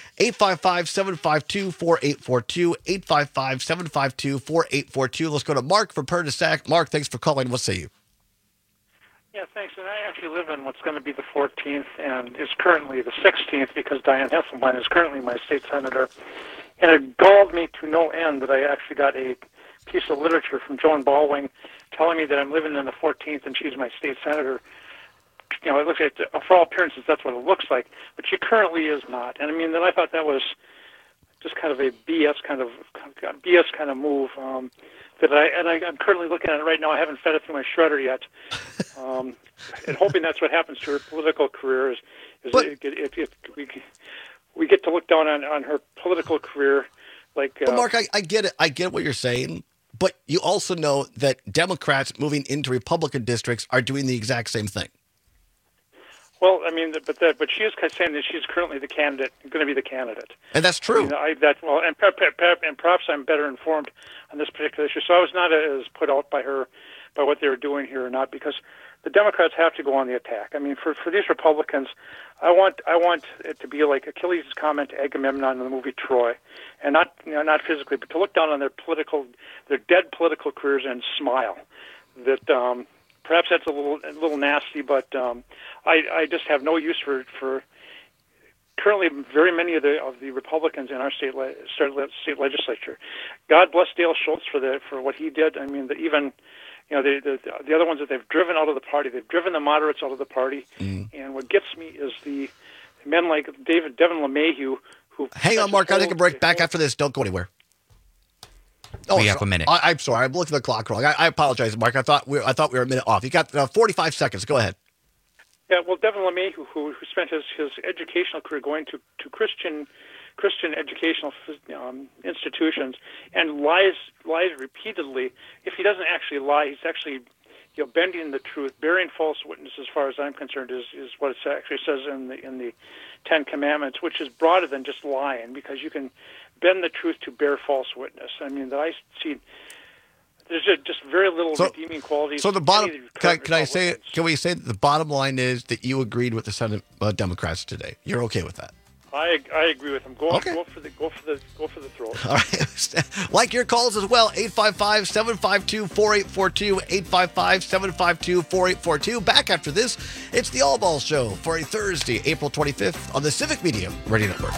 855-752-4842, 855-752-4842. Let's go to Mark from Pernisac. Mark, thanks for calling. What say you? Yeah, thanks. And I actually live in what's going to be the 14th and is currently the 16th because Diane Hesselbein is currently my state senator. And it galled me to no end that I actually got a piece of literature from Joan Baldwin telling me that I'm living in the 14th and she's my state senator. You know, it looks like, for all appearances, that's what it looks like, but she currently is not. And I mean, then I thought that was just kind of a BS kind of move. I'm currently looking at it right now. I haven't fed it through my shredder yet, and hoping that's what happens to her political career. We get to look down on her political career. But Mark, I get it. I get what you're saying. But you also know that Democrats moving into Republican districts are doing the exact same thing. Well, I mean, but she is saying that she's currently the candidate, going to be the candidate, and that's true. And perhaps I'm better informed on this particular issue. So I was not as put out by what they were doing here or not, because the Democrats have to go on the attack. I mean, for these Republicans, I want it to be like Achilles' comment to Agamemnon in the movie Troy, and not physically, but to look down on their dead political careers and smile. That. Perhaps that's a little nasty, but I just have no use for currently very many of the Republicans in our state legislature. God bless Dale Schultz for what he did. I mean, the other ones that they've driven out of the party, they've driven the moderates out of the party. And what gets me is the men like Devin LeMahieu who. Hang on, Mark. I'll take a break. Back after this. Don't go anywhere. We have a minute. I'm sorry. I'm looking at the clock wrong. I apologize, Mark. I thought we were a minute off. You got 45 seconds. Go ahead. Yeah, well, Devin LeMahieu, who spent his educational career going to Christian educational institutions and lies repeatedly. If he doesn't actually lie, he's actually bending the truth, bearing false witness. As far as I'm concerned, is what it actually says in the Ten Commandments, which is broader than just lying, because you can bend the truth to bear false witness. I mean, that I see. There's just very little redeeming qualities. So the bottom, can we say that the bottom line is that you agreed with the Senate Democrats today? You're okay with that? I agree with them. Go for the throat. All right. Like your calls as well. 855-752-4842. 855-752-4842. Back after this, it's the All Ball Show for a Thursday, April 25th on the Civic Media Radio Network.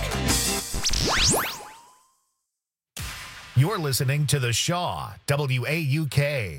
You're listening to The Shaw, WAUK.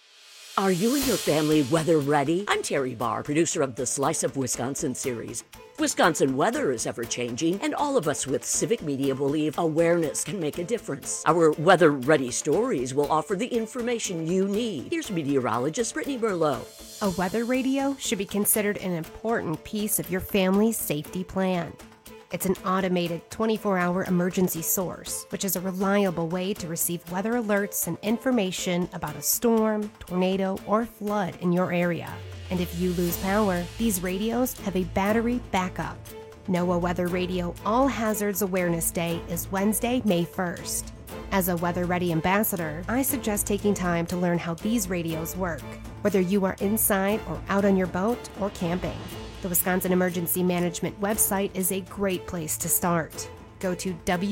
Are you and your family weather ready? I'm Terry Barr, producer of the Slice of Wisconsin series. Wisconsin weather is ever-changing, and all of us with Civic Media believe awareness can make a difference. Our weather-ready stories will offer the information you need. Here's meteorologist Brittany Merlot. A weather radio should be considered an important piece of your family's safety plan. It's an automated 24-hour emergency source, which is a reliable way to receive weather alerts and information about a storm, tornado, or flood in your area. And if you lose power, these radios have a battery backup. NOAA Weather Radio All Hazards Awareness Day is Wednesday, May 1st. As a Weather Ready ambassador, I suggest taking time to learn how these radios work, whether you are inside or out on your boat or camping. The Wisconsin Emergency Management website is a great place to start. Go to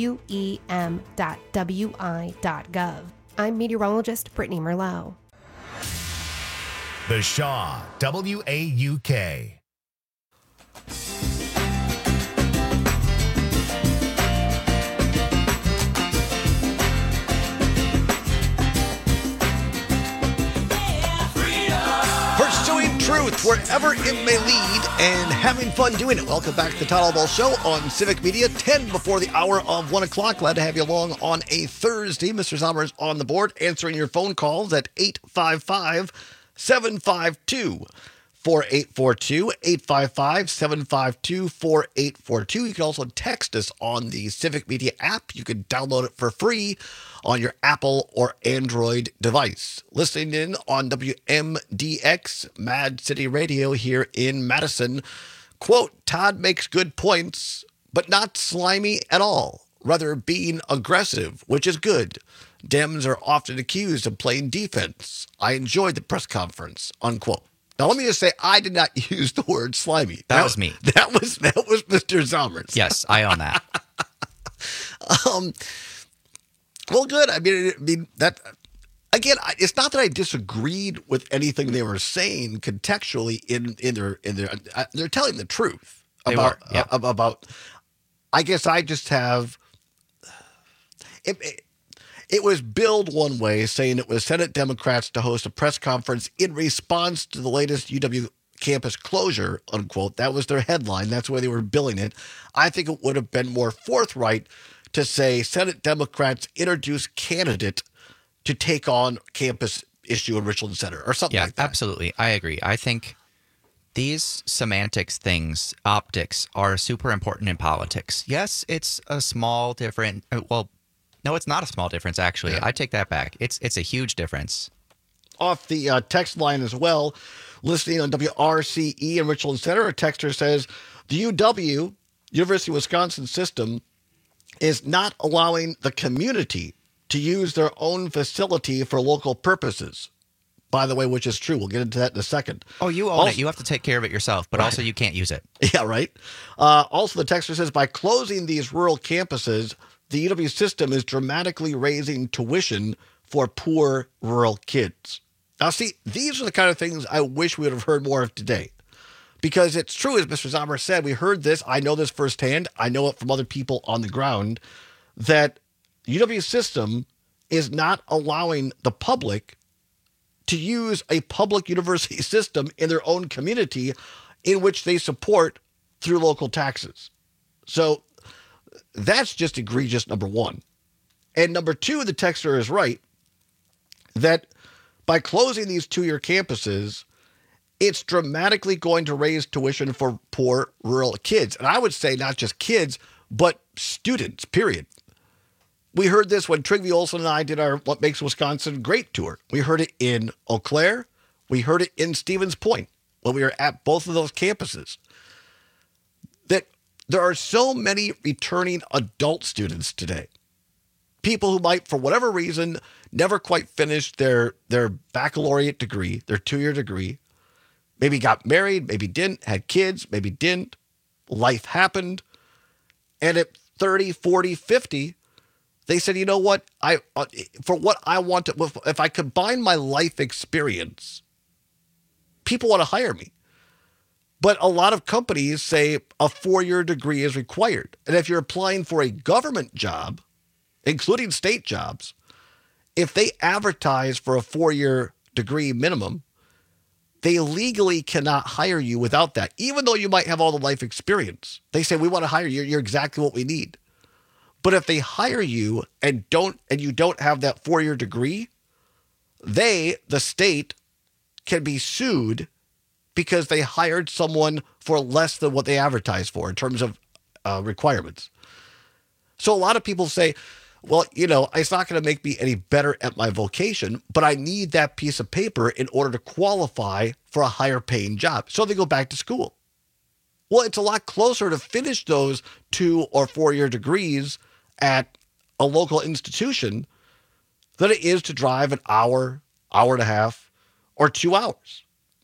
wem.wi.gov. I'm meteorologist Brittany Merlot. The Shaw, WAUK. Pursuing truth wherever it may lead and having fun doing it. Welcome back to the Todd Ball Show on Civic Media, 10 before the hour of 1 o'clock. Glad to have you along on a Thursday. Mr. Sommer is on the board answering your phone calls at 855-752-4842, 855-752-4842. You can also text us on the Civic Media app. You can download it for free on your Apple or Android device. Listening in on WMDX, Mad City Radio here in Madison. Quote, Todd makes good points, but not slimy at all. Rather being aggressive, which is good. Dems are often accused of playing defense. I enjoyed the press conference, unquote. Now, let me just say, I did not use the word slimy. That was me. That was Mr. Zommers. Yes, I own that. Well, good. I mean that again. It's not that I disagreed with anything they were saying contextually. They're telling the truth about. I guess I just have. It was billed one way, saying it was Senate Democrats to host a press conference in response to the latest UW campus closure, unquote. That was their headline. That's the way they were billing it. I think it would have been more forthright to say Senate Democrats introduce candidate to take on campus issue in Richland Center or something like that. Yeah, absolutely. I agree. I think these semantics things, optics, are super important in politics. Yes, it's a small difference. Well, no, it's not a small difference, actually. Yeah. I take that back. It's a huge difference. Off the text line as well, listening on WRCE in Richland Center, a texter says, the UW, University of Wisconsin system, is not allowing the community to use their own facility for local purposes. By the way, which is true. We'll get into that in a second. Oh, you own it. You have to take care of it yourself, but also you can't use it. Yeah, right. Also, the texter says, by closing these rural campuses, the UW system is dramatically raising tuition for poor rural kids. Now, see, these are the kind of things I wish we would have heard more of today. Because it's true, as Mr. Sommer said, we heard this, I know this firsthand, I know it from other people on the ground, that UW system is not allowing the public to use a public university system in their own community in which they support through local taxes. So that's just egregious, number one. And number two, the texter is right, that by closing these two-year campuses, it's dramatically going to raise tuition for poor rural kids. And I would say not just kids, but students, period. We heard this when Trygve Olsen and I did our What Makes Wisconsin Great tour. We heard it in Eau Claire. We heard it in Stevens Point when we were at both of those campuses. That there are so many returning adult students today. People who might, for whatever reason, never quite finished their baccalaureate degree, their two-year degree. Maybe got married, maybe didn't, had kids, maybe didn't. Life happened. And at 30, 40, 50, they said, you know what? For what I want to, if I combine my life experience, people want to hire me. But a lot of companies say a 4-year degree is required. And if you're applying for a government job, including state jobs, if they advertise for a 4-year degree minimum, They legally cannot hire you without that, even though you might have all the life experience. They say, we want to hire you. You're exactly what we need. But if they hire you and you don't have that 4-year degree, the state, can be sued because they hired someone for less than what they advertised for in terms of requirements. So a lot of people say, well, it's not going to make me any better at my vocation, but I need that piece of paper in order to qualify for a higher paying job. So they go back to school. Well, it's a lot closer to finish those 2 or 4-year degrees at a local institution than it is to drive an hour, hour and a half, or 2 hours.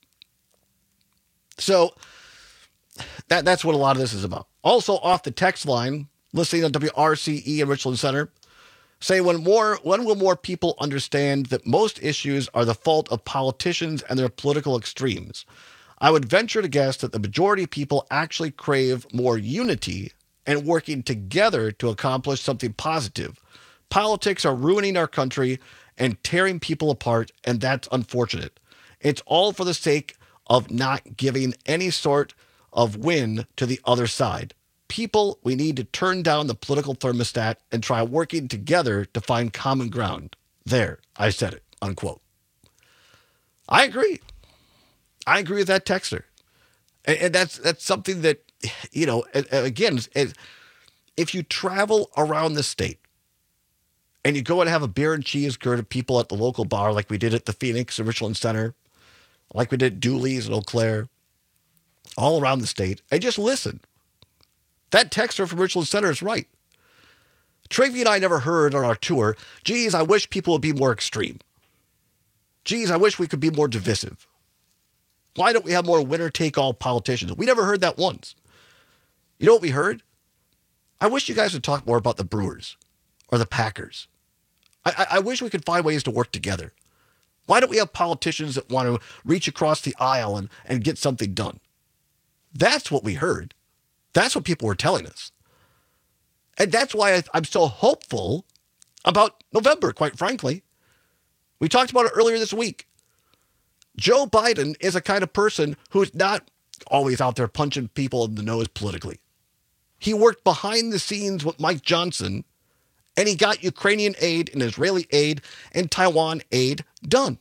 So that's what a lot of this is about. Also off the text line, listening on WRCE in Richland Center, say when will more people understand that most issues are the fault of politicians and their political extremes? I would venture to guess that the majority of people actually crave more unity and working together to accomplish something positive. Politics are ruining our country and tearing people apart, and that's unfortunate. It's all for the sake of not giving any sort of win to the other side. People, we need to turn down the political thermostat and try working together to find common ground. There, I said it, unquote. I agree. I agree with that texter. And that's something that, again, if you travel around the state and you go and have a beer and cheese to people at the local bar like we did at the Phoenix and Richland Center, like we did at Dooley's and Eau Claire, all around the state, and just listen. That texter from Richland Center is right. Tracy and I never heard on our tour, geez, I wish people would be more extreme. Geez, I wish we could be more divisive. Why don't we have more winner-take-all politicians? We never heard that once. You know what we heard? I wish you guys would talk more about the Brewers or the Packers. I wish we could find ways to work together. Why don't we have politicians that want to reach across the aisle and get something done? That's what we heard. That's what people were telling us. And that's why I'm so hopeful about November, quite frankly. We talked about it earlier this week. Joe Biden is a kind of person who's not always out there punching people in the nose politically. He worked behind the scenes with Mike Johnson, and he got Ukrainian aid and Israeli aid and Taiwan aid done.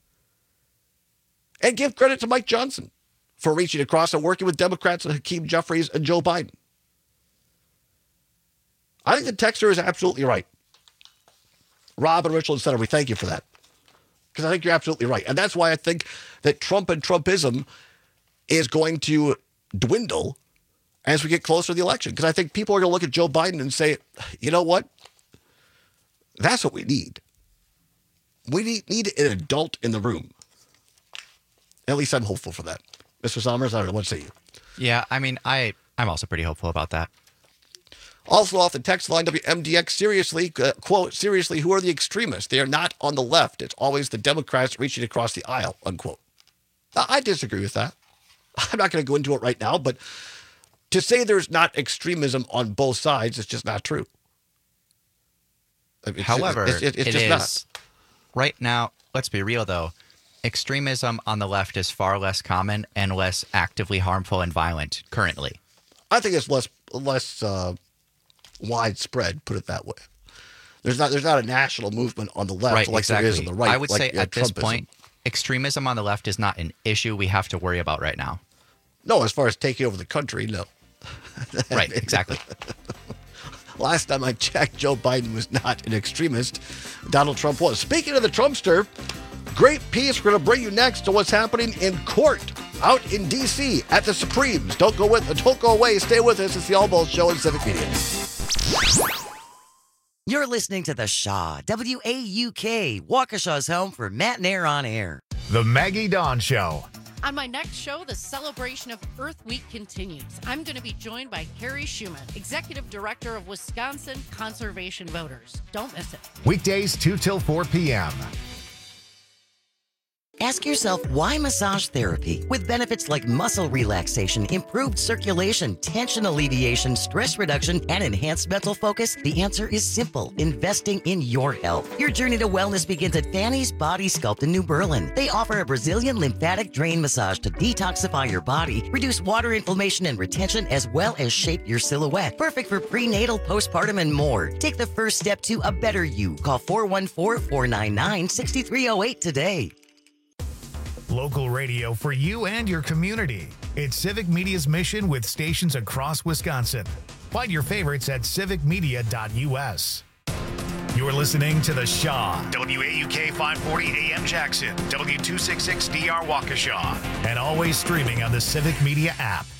And give credit to Mike Johnson for reaching across and working with Democrats and Hakeem Jeffries and Joe Biden. I think the texter is absolutely right. Rob and Richland Center, we thank you for that. Because I think you're absolutely right. And that's why I think that Trump and Trumpism is going to dwindle as we get closer to the election. Because I think people are going to look at Joe Biden and say, you know what? That's what we need. We need an adult in the room. At least I'm hopeful for that. Mr. Sommers, I don't know. What say you? Yeah, I mean, I'm also pretty hopeful about that. Also off the text line, WMDX, seriously, quote, seriously, who are the extremists? They are not on the left. It's always the Democrats reaching across the aisle, unquote. I disagree with that. I'm not going to go into it right now, but to say there's not extremism on both sides is just not true. However, it's it just is, not. Right now, let's be real though, extremism on the left is far less common and less actively harmful and violent currently. I think it's less widespread, put it that way. There's not a national movement on the left Right, like exactly. there is on the right. I would like, say at this Trumpism. point, extremism on the left is not an issue we have to worry about right now. No, as far as taking over the country, no. Right, exactly. Last time I checked, Joe Biden was not an extremist. Donald Trump was. Speaking of the Trumpster, great piece we're going to bring you next to what's happening in court out in D.C. at the Supremes. Don't go away. Stay with us. It's the All Balls Show in Civic Media. You're listening to The Shaw, WAUK, Waukesha's home for Matt and Air on Air. The Maggie Dawn Show. On my next show, the celebration of Earth Week continues. I'm going to be joined by Harry Schumann, Executive Director of Wisconsin Conservation Voters. Don't miss it. Weekdays 2 till 4 p.m. Ask yourself, why massage therapy? With benefits like muscle relaxation, improved circulation, tension alleviation, stress reduction, and enhanced mental focus, the answer is simple: investing in your health. Your journey to wellness begins at Fanny's Body Sculpt in New Berlin. They offer a Brazilian lymphatic drain massage to detoxify your body, reduce water inflammation and retention, as well as shape your silhouette. Perfect for prenatal, postpartum, and more. Take the first step to a better you. Call 414-499-6308 today. Local radio for you and your community. It's Civic Media's mission with stations across Wisconsin. Find your favorites at civicmedia.us. You're listening to The Shaw, WAUK 540 AM Jackson, W266DR Waukesha, and always streaming on the Civic Media app.